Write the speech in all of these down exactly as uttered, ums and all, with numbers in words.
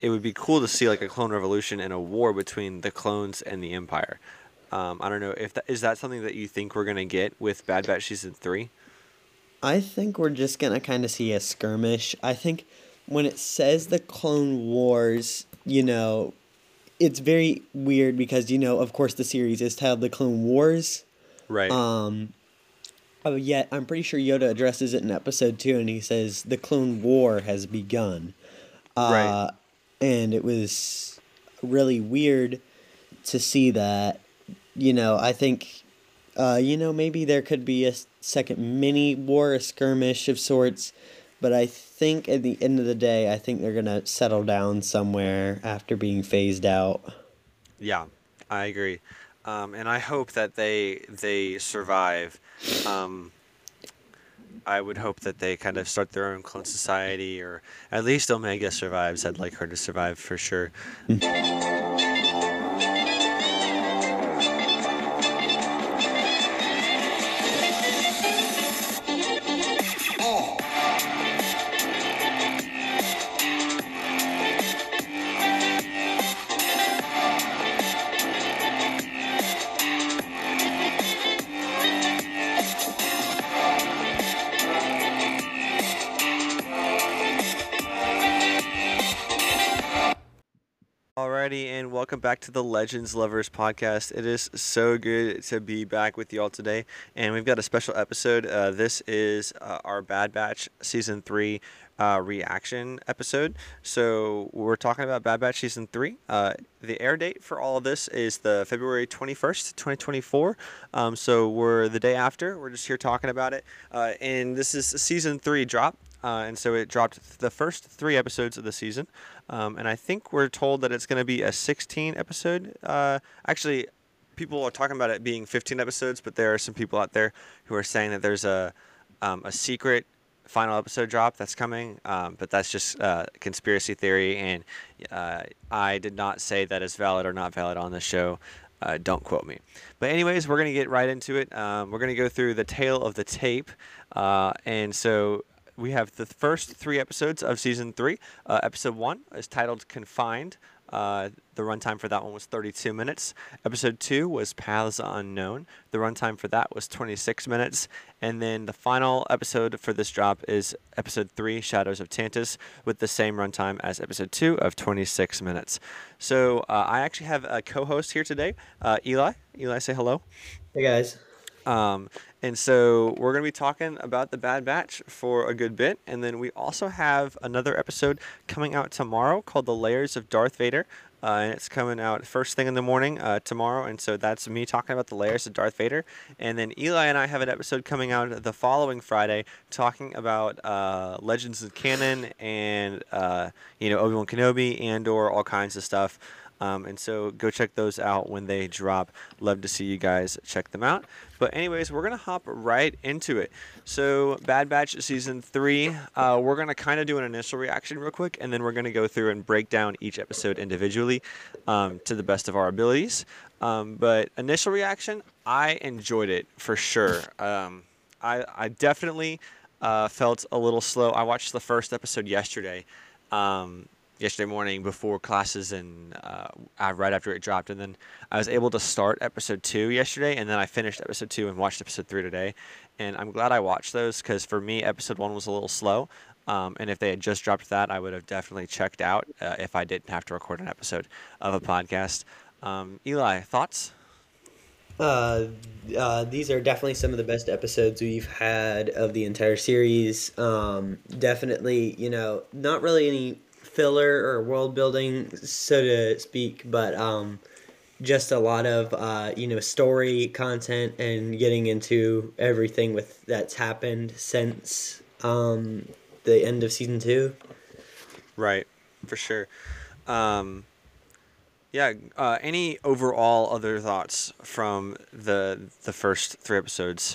it would be cool to see like a clone revolution and a war between the clones and the Empire. Um, I don't know if that is that something that you think we're gonna get with Bad Batch season three. I think we're just gonna kind of see a skirmish. I think when it says the Clone Wars, you know, it's very weird because you know, of course, the series is titled the Clone Wars. Right. Um, oh, yet I'm pretty sure Yoda addresses it in episode two, and he says the Clone War has begun. Right. Uh, and it was really weird to see that. You know, I think, uh, you know, maybe there could be a s- second mini war, a skirmish of sorts. But I think at the end of the day, I think they're gonna settle down somewhere after being phased out. Yeah, I agree, um, and I hope that they they survive. Um, I would hope that they kind of start their own clone society, or at least Omega survives. I'd like her to survive for sure. Alrighty, and welcome back to the Legends Lovers podcast. It is so good to be back with you all today, and we've got a special episode. Uh, this is uh, our Bad Batch season three uh, reaction episode. So we're talking about Bad Batch season three. Uh, the air date for all of this is the February twenty-first, twenty twenty-four. Um, so we're the day after. We're just here talking about it, uh, and this is a season three drop. Uh, and so it dropped the first three episodes of the season. Um, and I think we're told that it's going to be a sixteen episode. Uh, actually, people are talking about it being fifteen episodes, but there are some people out there who are saying that there's a um, a secret final episode drop that's coming. Um, but that's just uh, conspiracy theory, and uh, I did not say that is valid or not valid on the show. Uh, don't quote me. But anyways, we're gonna get right into it. Um, we're gonna go through the tale of the tape, uh, and so we have the first three episodes of season three. Uh, episode one is titled Confined. Uh, the runtime for that one was thirty-two minutes. Episode two was Paths Unknown. The runtime for that was twenty-six minutes. And then the final episode for this drop is episode three, Shadows of Tantus, with the same runtime as episode two of twenty-six minutes. So uh, I actually have a co-host here today, uh, Eli. Eli, say hello. Hey guys. Um, and so we're going to be talking about the Bad Batch for a good bit. And then we also have another episode coming out tomorrow called The Layers of Darth Vader. Uh, and it's coming out first thing in the morning uh, tomorrow. And so that's me talking about the layers of Darth Vader. And then Eli and I have an episode coming out the following Friday talking about uh, Legends of Canon and, uh, you know, Obi-Wan Kenobi and or all kinds of stuff. Um, and so go check those out when they drop. Love to see you guys check them out. But anyways, we're going to hop right into it. So Bad Batch Season three, uh, we're going to kind of do an initial reaction real quick, and then we're going to go through and break down each episode individually um, to the best of our abilities. Um, but initial reaction, I enjoyed it for sure. Um, I, I definitely uh, felt a little slow. I watched the first episode yesterday. Um, yesterday morning before classes and uh, right after it dropped, and then I was able to start episode two yesterday, and then I finished episode two and watched episode three today. And I'm glad I watched those because for me episode one was a little slow, um, and if they had just dropped that, I would have definitely checked out uh, if I didn't have to record an episode of a podcast. um, Eli, thoughts? Uh, uh, these are definitely some of the best episodes we've had of the entire series. Um, definitely, you know, not really any filler or world building, so to speak, but um, just a lot of uh, you know, story content and getting into everything with that's happened since um, the end of season two. Right, for sure. um, Yeah. Uh, any overall other thoughts from the the first three episodes?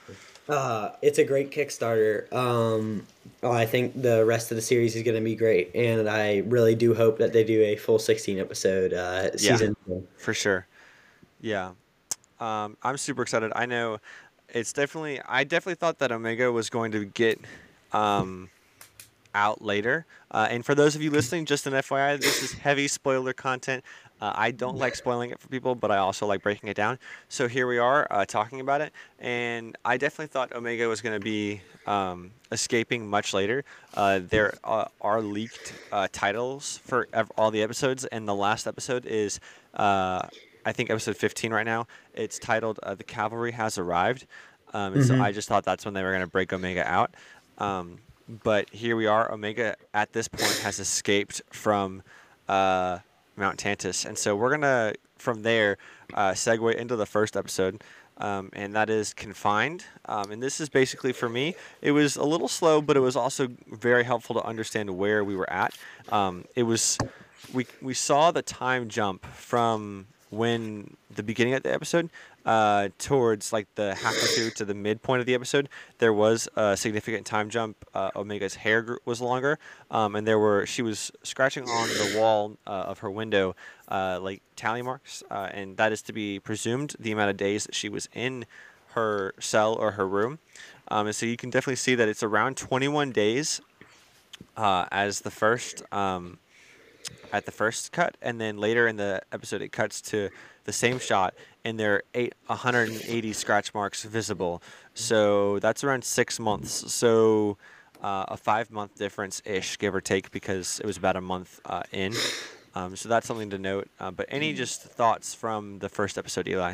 Uh, it's a great Kickstarter. Um, oh, I think the rest of the series is going to be great, and I really do hope that they do a full sixteen episode uh, Yeah, season two. for sure. Yeah. Um, I'm super excited. I know it's definitely. I definitely thought that Omega was going to get um, out later. Uh, and for those of you listening, just an F Y I, this is heavy spoiler content. Uh, I don't like spoiling it for people, but I also like breaking it down. So here we are uh, talking about it, and I definitely thought Omega was going to be um, escaping much later. Uh, there uh, are leaked uh, titles for ev- all the episodes, and the last episode is, uh, I think, episode fifteen right now. It's titled uh, "The Cavalry Has Arrived," um, and so Mm-hmm. I just thought that's when they were going to break Omega out. Um, but here we are. Omega at this point has escaped from uh, Mount Tantus, and so we're gonna from there uh, segue into the first episode, um, and that is Confined. Um, and this is basically for me. It was a little slow, but it was also very helpful to understand where we were at. Um, it was we we saw the time jump from when the beginning of the episode uh, towards like the halfway through to the midpoint of the episode. There was a significant time jump. Uh, Omega's hair gr- was longer, um, and there were she was scratching on the wall uh, of her window uh, like tally marks, uh, and that is to be presumed the amount of days that she was in her cell or her room. Um, and so you can definitely see that it's around twenty-one days uh, as the first um, at the first cut, and then later in the episode it cuts to the same shot, and there are eight, one hundred eighty scratch marks visible. So that's around six months. So uh, a five month difference ish, give or take, because it was about a month uh, in. Um, so that's something to note. Uh, but any just thoughts from the first episode, Eli?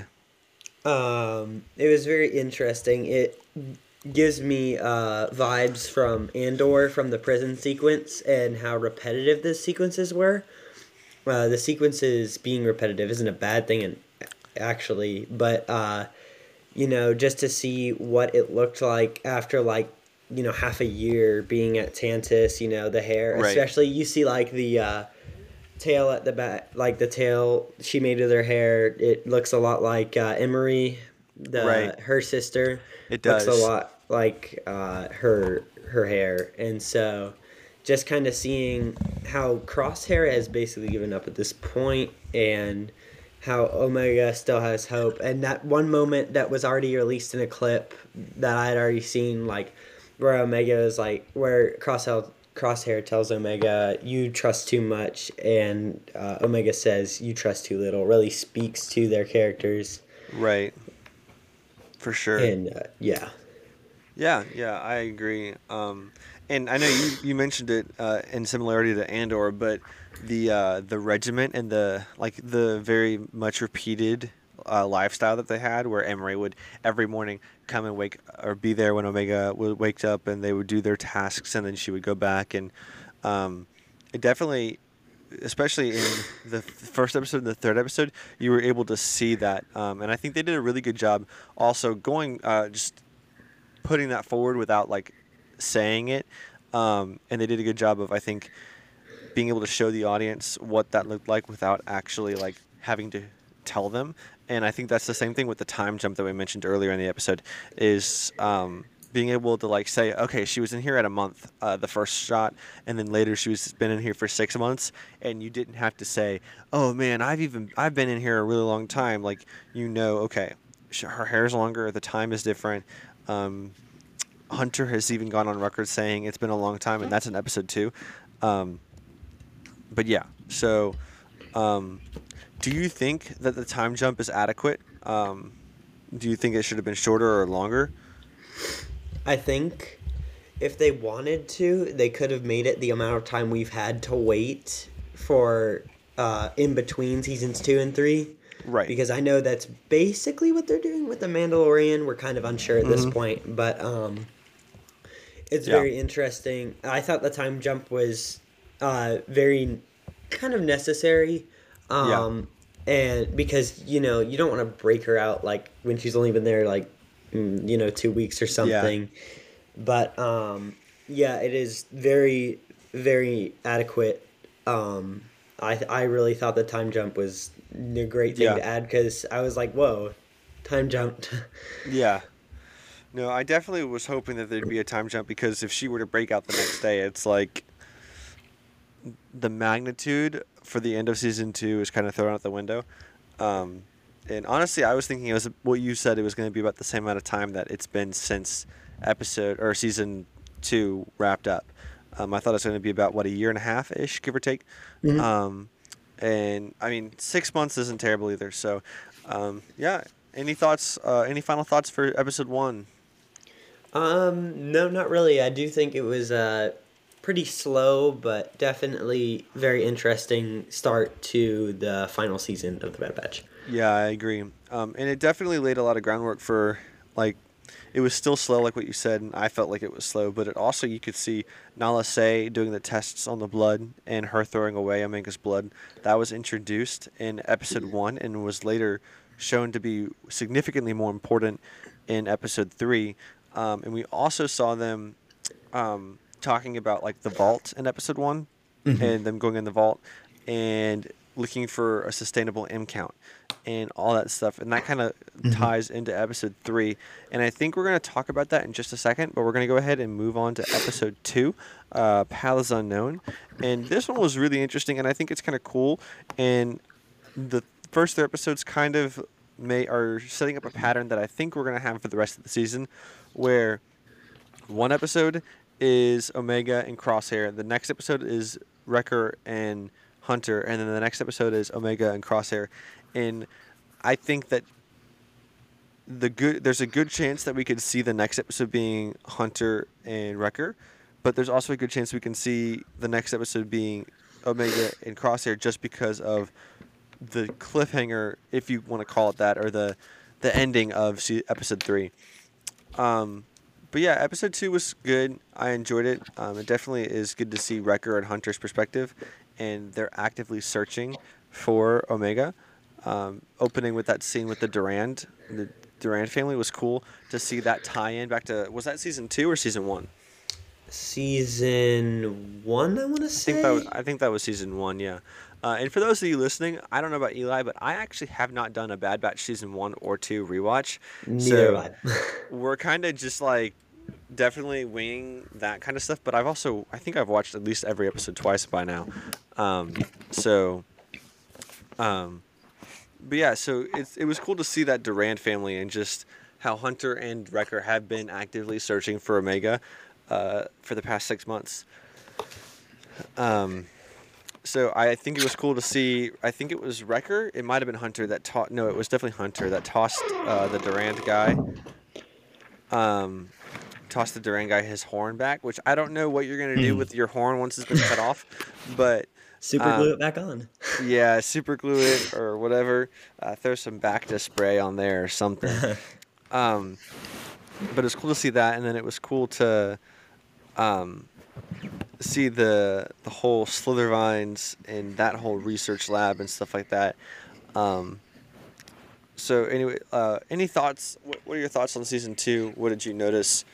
Um, it was very interesting. It gives me uh, vibes from Andor from the prison sequence and how repetitive the sequences were. Uh, the sequences being repetitive isn't a bad thing, and actually, but uh, you know, just to see what it looked like after like you know half a year being at Tantus, you know, the hair, Right. especially you see like the uh, tail at the back, like the tail she made with her hair. It looks a lot like uh, Emery, Right. the her sister, It looks a does. lot like uh, her her hair, and so just kind of seeing how Crosshair has basically given up at this point, and how Omega still has hope. And that one moment that was already released in a clip that I had already seen, like where Omega is like where Crosshair Crosshair tells Omega, "You trust too much," and uh, Omega says, "You trust too little." Really speaks to their characters, Right. For sure. and uh, yeah, Yeah, yeah, I agree. Um, and I know you, you mentioned it uh, in similarity to Andor, but the uh, the regiment and the like the very much repeated uh, lifestyle that they had, where Emery would every morning come and wake or be there when Omega would wake up, and they would do their tasks, and then she would go back, and um, it definitely, especially in the f- first episode and the third episode, you were able to see that, um, and I think they did a really good job. Also, going uh, just putting that forward without like saying it, um, and they did a good job of, I think, being able to show the audience what that looked like without actually like having to tell them. And I think that's the same thing with the time jump that we mentioned earlier in the episode, is um, being able to like say, okay, she was in here at a month, uh, the first shot, and then later she was been in here for six months, and you didn't have to say, oh man, I've even I've been in here a really long time. Like, you know, okay, sh- her hair's longer, the time is different. Um, Hunter has even gone on record saying it's been a long time, and that's in episode two. Um, but yeah, so um, do you think that the time jump is adequate? Um, do you think it should have been shorter or longer? I think if they wanted to, they could have made it the amount of time we've had to wait for uh, in between seasons two and three. Right. Because I know that's basically what they're doing with the Mandalorian. We're kind of unsure at this Mm-hmm. point, but um, it's Yeah. very interesting. I thought the time jump was uh, very kind of necessary. Yeah. Um, and because, you know, you don't want to break her out like when she's only been there like, mm, you know, two weeks or something. But um, yeah, it is very, very adequate. Um, I I really thought the time jump was a great thing Yeah. to add because I was like, whoa, time jumped. Yeah. No, I definitely was hoping that there'd be a time jump, because if she were to break out the next day, it's like the magnitude for the end of season two is kind of thrown out the window. Um, and honestly, I was thinking it was what you said. It was going to be about the same amount of time that it's been since episode or season two wrapped up. Um, I thought it was going to be about what a year and a half ish, give or take. Mhm. Um, and I mean, six months isn't terrible either. So, um, yeah. Any thoughts? Uh, any final thoughts for episode one? Um, no, not really. I do think it was uh pretty slow, but definitely very interesting start to the final season of the Bad Batch. Yeah, I agree. Um, and it definitely laid a lot of groundwork for, like, it was still slow, like what you said, and I felt like it was slow. But it also, you could see Nala Se doing the tests on the blood and her throwing away Omega's blood. That was introduced in episode one and was later shown to be significantly more important in episode three. Um, and we also saw them um, talking about like the vault in episode one, Hmm. and them going in the vault and looking for a sustainable M count and all that stuff, and that kind of Hmm. ties into episode three. And I think we're going to talk about that in just a second, but we're going to go ahead and move on to episode two, uh, Paths Unknown. And this one was really interesting, and I think it's kind of cool. And the first three episodes kind of may are setting up a pattern that I think we're going to have for the rest of the season, where one episode is Omega and Crosshair. The next episode is Wrecker and Hunter, and then the next episode is Omega and Crosshair. And I think that the good there's a good chance that we could see the next episode being Hunter and Wrecker, but there's also a good chance we can see the next episode being Omega and Crosshair, just because of the cliffhanger, if you want to call it that, or the the ending of se- episode three. Um, but yeah, episode two was good. I enjoyed it. Um, it definitely is good to see Wrecker and Hunter's perspective, and they're actively searching for Omega. Um, opening with that scene with the Durand, the Durand family was cool to see that tie-in back to, was that season two or season one? Season one, I want to I think that was, say. I think that was season one. Yeah. Uh, and for those of you listening, I don't know about Eli, but I actually have not done a Bad Batch season one or two rewatch. Neither So have I. we're kind of just like definitely winging that kind of stuff. But I've also, I think I've watched at least every episode twice by now. Um, so, um, but yeah, so it's it was cool to see that Durand family and just how Hunter and Wrecker have been actively searching for Omega uh, for the past six months. Um, so I think it was cool to see. I think it was Wrecker. It might have been Hunter that taught. No, it was definitely Hunter that tossed uh, the Durand guy. Um, tossed the Durand guy his horn back, which I don't know what you're gonna do with your horn once it's been cut off, but Super glue um, it back on. yeah, super glue it or whatever. Uh, throw some Bacta spray on there or something. Um, but it's cool to see that, and then it was cool to um, see the the whole Slithervines and that whole research lab and stuff like that. Um, so anyway, uh, any thoughts? What, what are your thoughts on season two? What did you notice?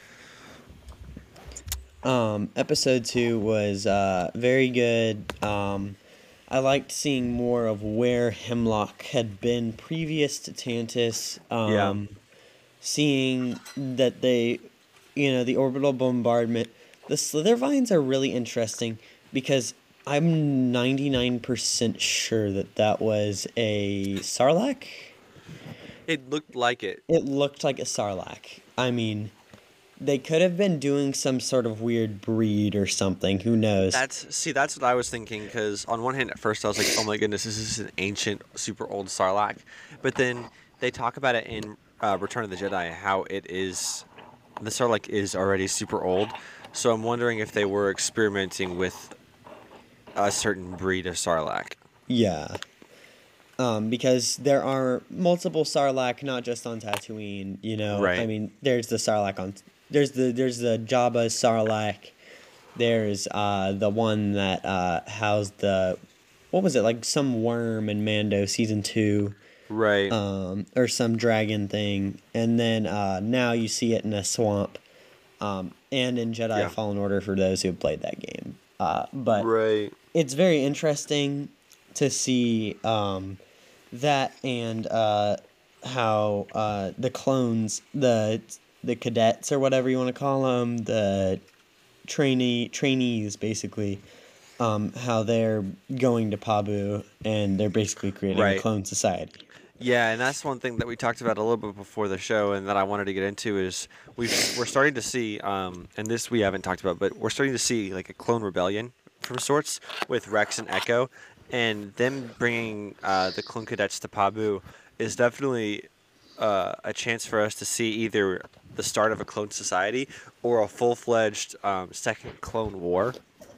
Um, episode two was uh, very good. Um, I liked seeing more of where Hemlock had been previous to Tantus. Um, Yeah. Seeing that they, you know, the orbital bombardment. The Slithervines are really interesting because I'm ninety-nine percent sure that that was a Sarlacc. It looked like it. It looked like a Sarlacc. I mean, they could have been doing some sort of weird breed or something. Who knows? That's see, that's what I was thinking. Because on one hand, at first I was like, "Oh my goodness, this is an ancient, super old Sarlacc," but then they talk about it in uh, Return of the Jedi how it is the Sarlacc is already super old. So I'm wondering if they were experimenting with a certain breed of Sarlacc. Yeah. Um, because there are multiple Sarlacc, not just on Tatooine. You know, Right. I mean, there's the Sarlacc on, there's the there's the Jabba Sarlacc. There's uh the one that uh housed the, what was it, like some worm in Mando season two, Right. um, or some dragon thing, and then uh now you see it in a swamp, um, and in Jedi Yeah. Fallen Order for those who have played that game. Uh, but Right. it's very interesting to see um, that and uh, how uh, the clones, the the cadets or whatever you want to call them, the trainee trainees basically, um, how they're going to Pabu and they're basically creating Right. a clone society. Yeah, and that's one thing that we talked about a little bit before the show, and that I wanted to get into is we've we're starting to see, um, and this we haven't talked about, but we're starting to see like a clone rebellion from sorts with Rex and Echo, and them bringing uh, the clone cadets to Pabu is definitely uh, a chance for us to see either the start of a clone society or a full fledged um, second clone war.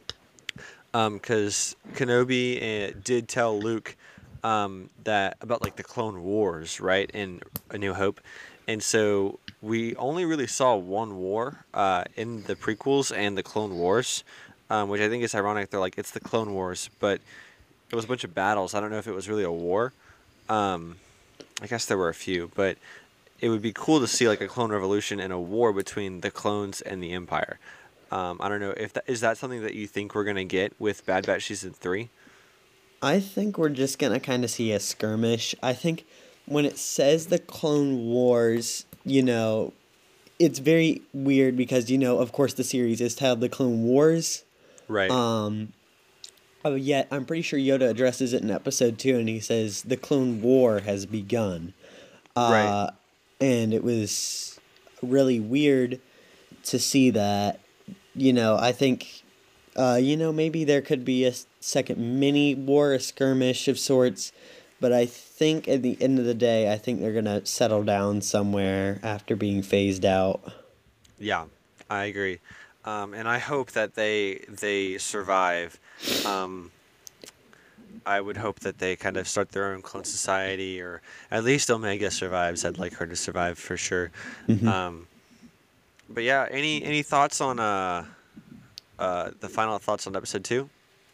Because Kenobi uh, did tell Luke um, that about like the Clone Wars, right, in A New Hope, and so we only really saw one war uh, in the prequels and the Clone Wars, um, which I think is ironic. They're like it's the Clone Wars, but it was a bunch of battles. I don't know if it was really a war. Um, I guess there were a few, but it would be cool to see like a clone revolution and a war between the clones and the Empire. Um, I don't know if that is that something that you think we're gonna get with Bad Batch season three. I think we're just gonna kind of see a skirmish. I think when it says the Clone Wars, you know, it's very weird because you know, of course, the series is titled the Clone Wars. Right. Um, oh, yet I'm pretty sure Yoda addresses it in episode two, and he says the Clone War has begun. Right. Uh, and it was really weird to see that. You know, I think, uh, you know, maybe there could be a s- second mini war, a skirmish of sorts. But I think at the end of the day, I think they're gonna settle down somewhere after being phased out. Yeah, I agree, um, and I hope that they they survive. Um, I would hope that they kind of start their own clone society, or at least Omega survives. I'd like her to survive for sure. hmm Um, but yeah, any any thoughts on uh, uh, the final thoughts on episode two?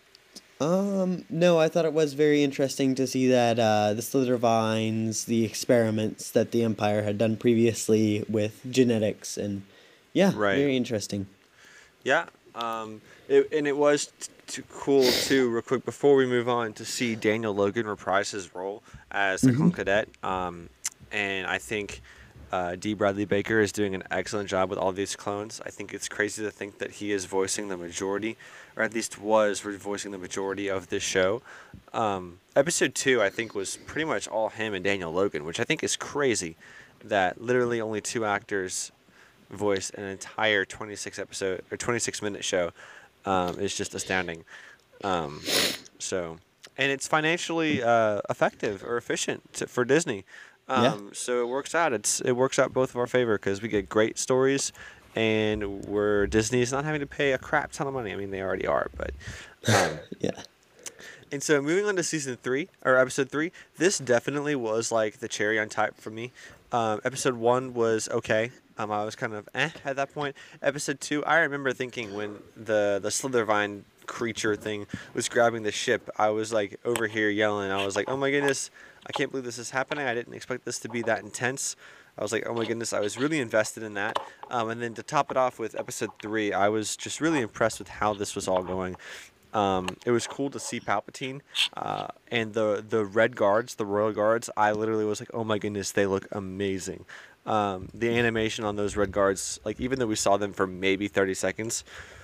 Um, no, I thought it was very interesting to see that uh, the Slither Vines, the experiments that the Empire had done previously with genetics, and yeah, Right. very interesting. Yeah, um, it, and it was t- t- cool too. Real quick before we move on, to see Daniel Logan reprise his role as the hmm clone cadet, um, and I think uh, D. Bradley Baker is doing an excellent job with all these clones. I think it's crazy to think that he is voicing the majority, or at least was voicing the majority of this show. Um, episode two, I think, was pretty much all him and Daniel Logan, which I think is crazy. That literally only two actors voice an entire twenty-six episode or twenty-six minute show um, is just astounding. Um, so, and it's financially uh, effective or efficient to, for Disney. Yeah. Um, so it works out. It's it works out both of our favor because we get great stories, and we're Disney's not having to pay a crap ton of money. I mean, they already are, but. Um, Yeah. and so moving on to season three or episode three, this definitely was like the cherry on top for me. Um, episode one was okay. Um, I was kind of eh at that point. Episode two, I remember thinking when the the Slithervine creature thing was grabbing the ship, I was like over here yelling. I was like, oh my goodness, I can't believe this is happening. I didn't expect this to be that intense. I was like, oh my goodness, I was really invested in that. Um, and then to top it off with episode three, I was just really impressed with how this was all going. Um, it was cool to see Palpatine uh, and the the Red Guards, the Royal Guards. I literally was like, oh my goodness, they look amazing. Um, the animation on those Red Guards, like even though we saw them for maybe thirty seconds,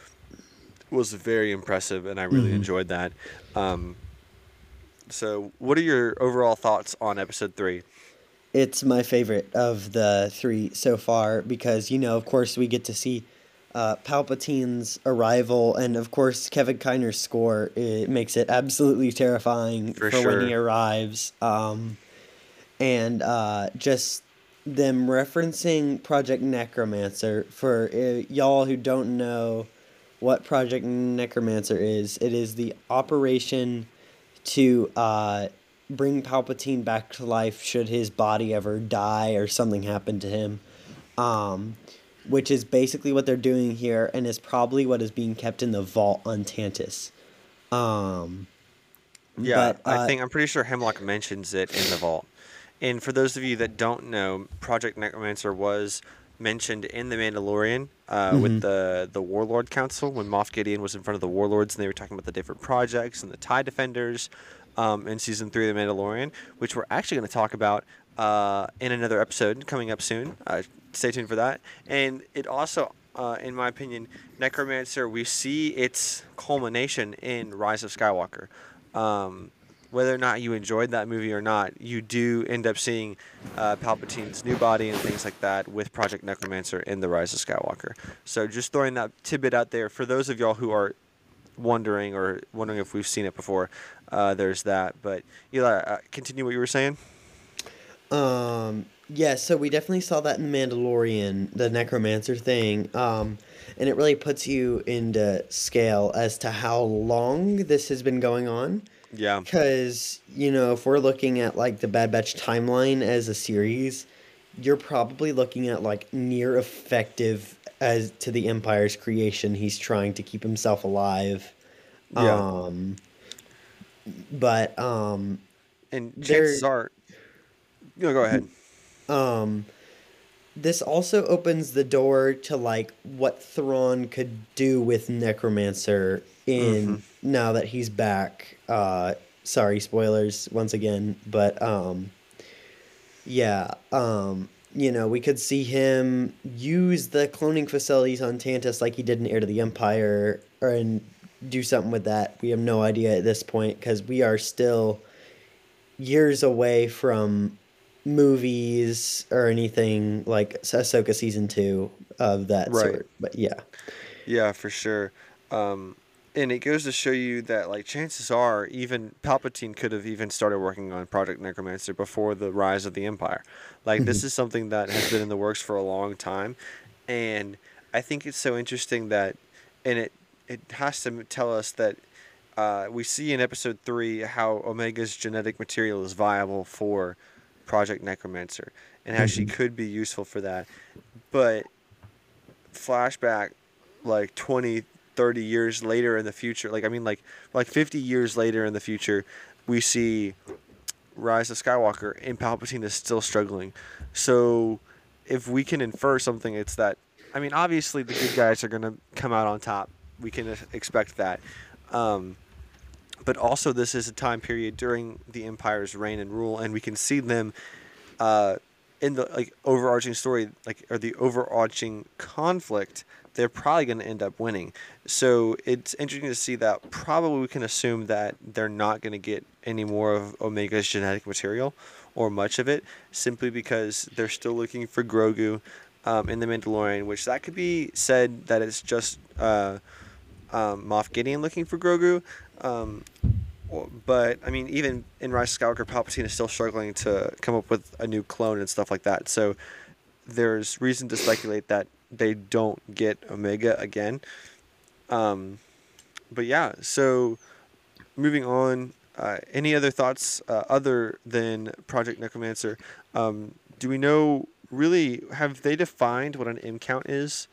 was very impressive, and I really hmm enjoyed that. Um, so, what are your overall thoughts on Episode Three? It's my favorite of the three so far because, you know, of course, we get to see uh, Palpatine's arrival, and of course, Kevin Kiner's score. It makes it absolutely terrifying For for when he sure. arrives. Um, and uh, just them referencing Project Necromancer. For uh, y'all who don't know what Project Necromancer is, it is the operation to uh, bring Palpatine back to life should his body ever die or something happen to him. Um, which is basically what they're doing here, and is probably what is being kept in the vault on Tantus. Um, Yeah, but I uh, think I'm pretty sure Hemlock mentions it in the vault. And for those of you that don't know, Project Necromancer was mentioned in The Mandalorian uh, with mhm. the the Warlord Council when Moff Gideon was in front of the Warlords and they were talking about the different projects and the TIE Defenders um, in season three of The Mandalorian, which we're actually going to talk about uh, in another episode coming up soon. Uh, stay tuned for that. And it also, uh, in my opinion, Necromancer, we see its culmination in Rise of Skywalker. Um, whether or not you enjoyed that movie or not, you do end up seeing uh, Palpatine's new body and things like that with Project Necromancer in The Rise of Skywalker. So just throwing that tidbit out there for those of y'all who are wondering or wondering if we've seen it before. Uh, there's that. But Eli, uh, continue what you were saying. Um, yeah, so we definitely saw that in Mandalorian, the Necromancer thing. Um, and it really puts you into scale as to how long this has been going on. Yeah. Because, you know, if we're looking at like the Bad Batch timeline as a series, you're probably looking at like near effective as to the Empire's creation. He's trying to keep himself alive. Yeah. Um, but um, And there, chances are, you know, go ahead. um, this also opens the door to like what Thrawn could do with Necromancer in now that he's back. Uh, sorry, spoilers once again, but um, yeah, um, you know, we could see him use the cloning facilities on Tantus like he did in Heir to the Empire, or and do something with that. We have no idea at this point because we are still years away from movies or anything like Ahsoka season two of that Right. sort. But yeah. Yeah, for sure. Um, and it goes to show you that, like, chances are even Palpatine could have even started working on Project Necromancer before the rise of the Empire. Like, this is something that has been in the works for a long time. And I think it's so interesting that, and it, it has to tell us that uh, we see in episode three how Omega's genetic material is viable for Project Necromancer and how she could be useful for that. But flashback like twenty, thirty years later in the future, like I mean like like fifty years later in the future, we see Rise of Skywalker and Palpatine is still struggling. So if we can infer something, it's that, I mean, obviously the good guys are going to come out on top. We can expect that. Um, but also this is a time period during the Empire's reign and rule, and we can see them uh, in the like overarching story, like or the overarching conflict. They're probably going to end up winning. So it's interesting to see that probably we can assume that they're not going to get any more of Omega's genetic material or much of it, simply because they're still looking for Grogu um, in The Mandalorian, which that could be said that it's just uh, um, Moff Gideon looking for Grogu. Um, but, I mean, even in Rise of Skywalker, Palpatine is still struggling to come up with a new clone and stuff like that. So there's reason to speculate that they don't get Omega again. Um, but yeah, so moving on, uh, any other thoughts uh, other than Project Necromancer? Um, do we know, really, have they defined what an M count is?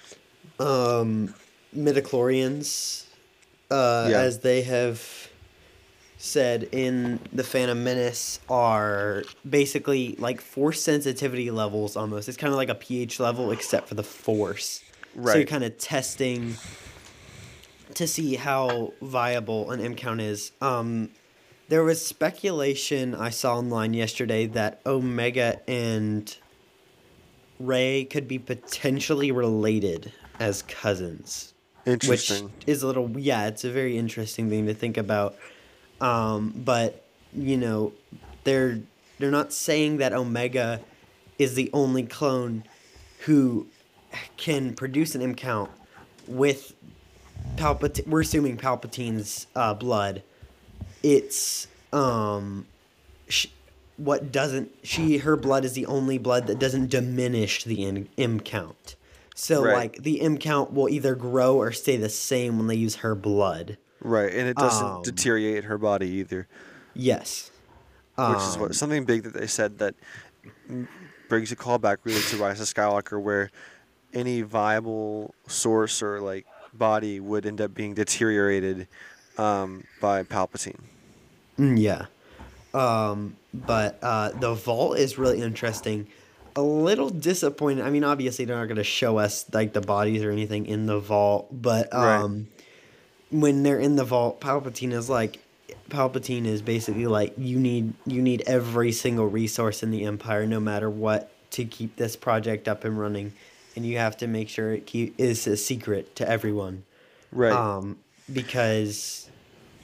Um, midichlorians, uh, Yeah. as they have said in The Phantom Menace, are basically like force sensitivity levels almost. It's kind of like a pH level except for the force. So you're Right. kind of testing to see how viable an M count is. Um, there was speculation I saw online yesterday that Omega and Rey could be potentially related as cousins. Interesting. Which is a little, yeah, it's a very interesting thing to think about. Um, but you know, they're they're not saying that Omega is the only clone who can produce an M count with Palpatine. We're assuming Palpatine's uh, blood. It's um, sh- what doesn't she her blood is the only blood that doesn't diminish the M, M count. So Right. like the M count will either grow or stay the same when they use her blood. Right, and it doesn't Um, deteriorate her body either, Yes. which is what Um, something big that they said that m- brings a callback really to Rise of Skywalker, where any viable source or like body would end up being deteriorated um, by Palpatine. mm, yeah. Um, but uh, the vault is really interesting. A little disappointed. I mean, obviously they're not going to show us like the bodies or anything in the vault, but Right. um, when they're in the vault, Palpatine is like, Palpatine is basically like, you need you need every single resource in the Empire, no matter what, to keep this project up and running, and you have to make sure it keep is a secret to everyone, Right. um, because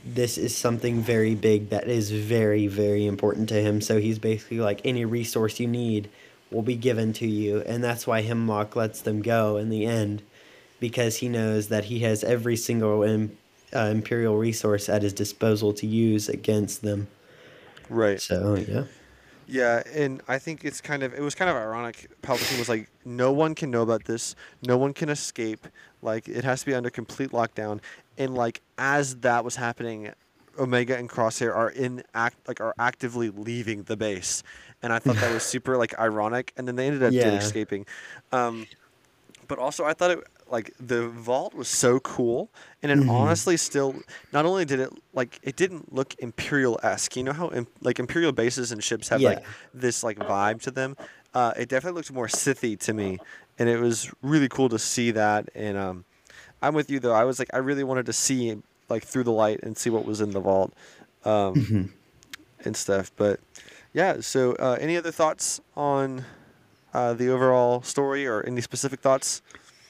this is something very big that is very, very important to him. So he's basically like, any resource you need will be given to you. And that's why Hemlock lets them go in the end, because he knows that he has every single im- uh, Imperial resource at his disposal to use against them. Right. So, yeah. Yeah, and I think it's kind of it was kind of ironic. Palpatine was like, no one can know about this, no one can escape. Like it has to be under complete lockdown. And like as that was happening, Omega and Crosshair are in act like are actively leaving the base, and I thought that was super like ironic. And then they ended up did Yeah. escaping. Um, but also I thought it like the vault was so cool, and it Hmm. honestly still not only did it like it didn't look imperial esque. You know how im- like imperial bases and ships have Yeah. like this like vibe to them. Uh, it definitely looked more Sithy to me, and it was really cool to see that. And um, I'm with you though. I was like I really wanted to see like through the light and see what was in the vault, um, Hmm. and stuff. But yeah. So uh, any other thoughts on uh, the overall story or any specific thoughts?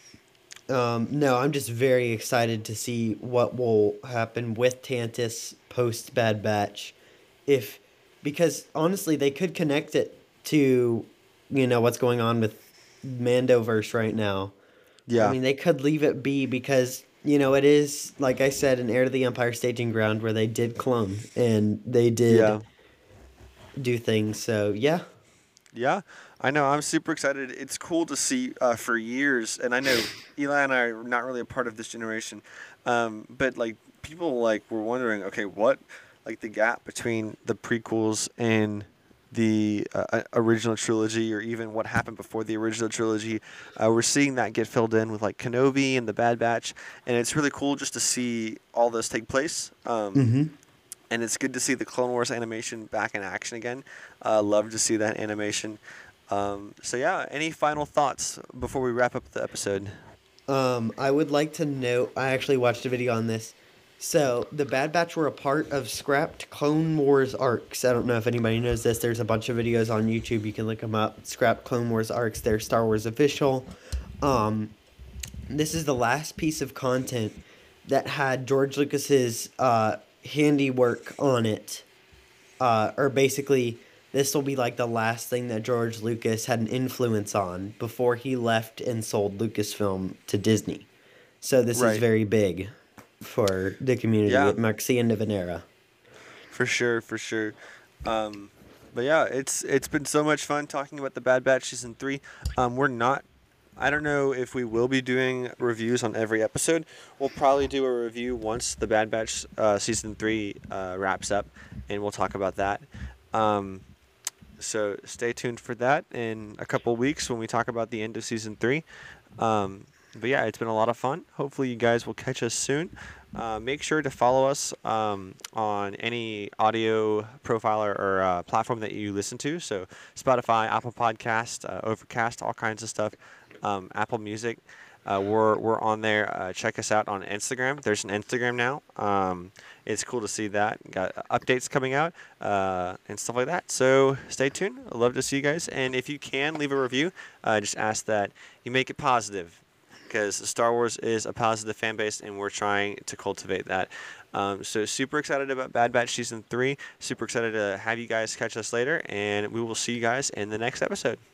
Um, no, I'm just very excited to see what will happen with Tantus post Bad Batch. If, because honestly, they could connect it to, you know, what's going on with Mandoverse right now. I Yeah. mean, they could leave it be because, you know, it is, like I said, an Heir to the Empire staging ground where they did clone and they did Yeah. do things. So, yeah. Yeah, I know. I'm super excited. It's cool to see uh, for years, and I know Eli and I are not really a part of this generation, um, but like people like were wondering, okay, what like the gap between the prequels and the uh, uh, original trilogy, or even what happened before the original trilogy. Uh, we're seeing that get filled in with like Kenobi and the Bad Batch, and it's really cool just to see all this take place. Um, Hmm. and it's good to see the Clone Wars animation back in action again. Uh, love to see that animation. Um, so yeah, any final thoughts before we wrap up the episode? Um, I would like to note, I actually watched a video on this. So, the Bad Batch were a part of scrapped Clone Wars arcs. I don't know if anybody knows this. There's a bunch of videos on YouTube. You can look them up. Scrapped Clone Wars arcs. They're Star Wars official. Um, this is the last piece of content that had George Lucas's uh, handiwork on it, uh, or basically this will be like the last thing that George Lucas had an influence on before he left and sold Lucasfilm to Disney. So this is Right. very big for the community. Yeah, It marks the end of an era. for sure, for sure. Um, but yeah, it's it's been so much fun talking about the Bad Batch season three. Um, we're not. I don't know if we will be doing reviews on every episode. We'll probably do a review once the Bad Batch uh, season three uh, wraps up, and we'll talk about that. Um, So stay tuned for that in a couple weeks when we talk about the end of season three. Um, but yeah, it's been a lot of fun. Hopefully, you guys will catch us soon. Uh, make sure to follow us um, on any audio profile or, or uh, platform that you listen to. So Spotify, Apple Podcast, uh, Overcast, all kinds of stuff. Um, Apple Music. Uh, we're we're on there. Uh, check us out on Instagram. There's an Instagram now. Um, it's cool to see that. Got updates coming out uh, and stuff like that. So stay tuned. I'd love to see you guys. And if you can leave a review, uh, just ask that you make it positive, because Star Wars is a positive fan base, and we're trying to cultivate that. Um, so super excited about Bad Batch season three. Super excited to have you guys catch us later, and we will see you guys in the next episode.